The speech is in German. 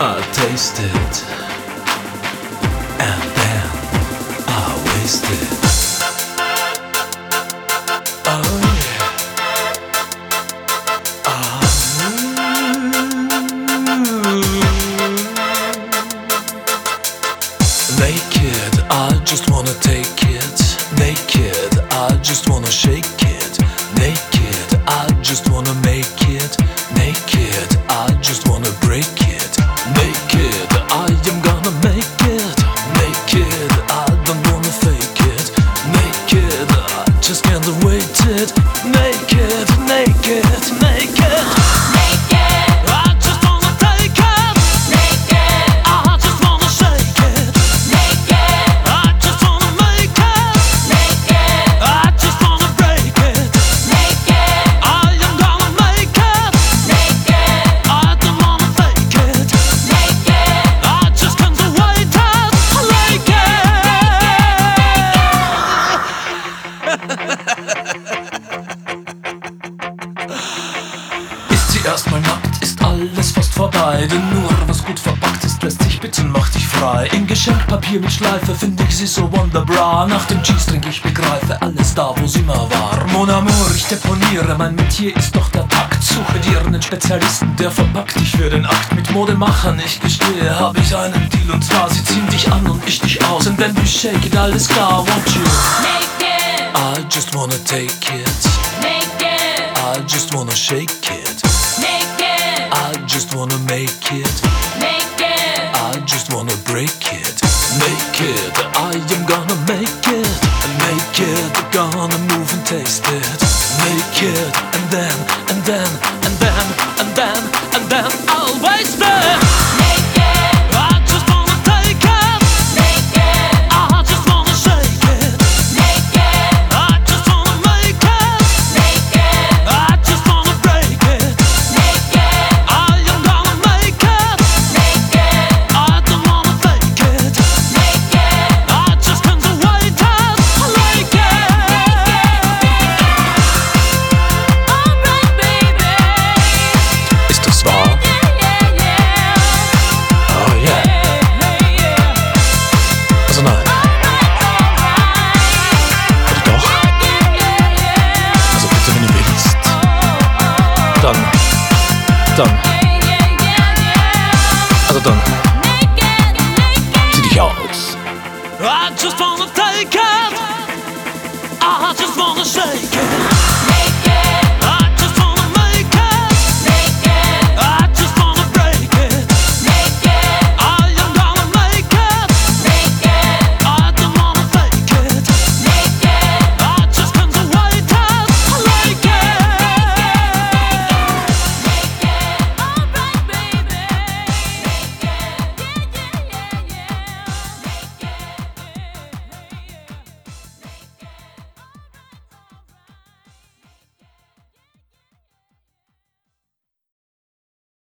I taste it, and then I waste it. Oh yeah. Naked, I just wanna take it. Naked, I just wanna shake it. Naked, I just wanna make it. Naked, I just wanna break it. Naked, I am gonna make it. Naked, I don't wanna fake it. Naked, I just can't wait it. Naked, naked, naked. I just wanna take it. I just wanna shake it. I just wanna make it. I just wanna break it. I am gonna make it. I don't wanna fake it. I just can't wait it. Like Ist sie erstmal nackt, ist alles fast vorbei. Denn nur was gut verpackt ist, lässt sich bitten, macht dich frei. In Geschenkpapier mit Schleife finde ich sie so wunderbar. Nach dem Cheese-Drink, ich begreife alles da, wo sie mal war. Mon amour, ich deponiere, mein Metier ist doch der Takt. Suche dir einen Spezialisten, der verpackt dich für den Akt. Mit Modemachern, ich gestehe, hab ich einen Deal. Und zwar, sie ziehen dich an und ich dich aus. And then we shake it, alles klar, want you. I just wanna take it. I just wanna shake it. I just wanna make it. I just wanna break it. Naked, I am gonna make it. Naked, gonna move and taste it. Naked, and then, and then, and then, and then, and then I'll waste it. I just wanna take it. I just wanna shake it. I just wanna make it. I just wanna break it. I am gonna make it. I don't wanna fake it. I just can't wait it. Like Ist das wahr? Oh yeah. Also nein. Oder doch? Also bitte, wenn du willst. Dann. Also dann. Zieh dich aus. I just wanna take it.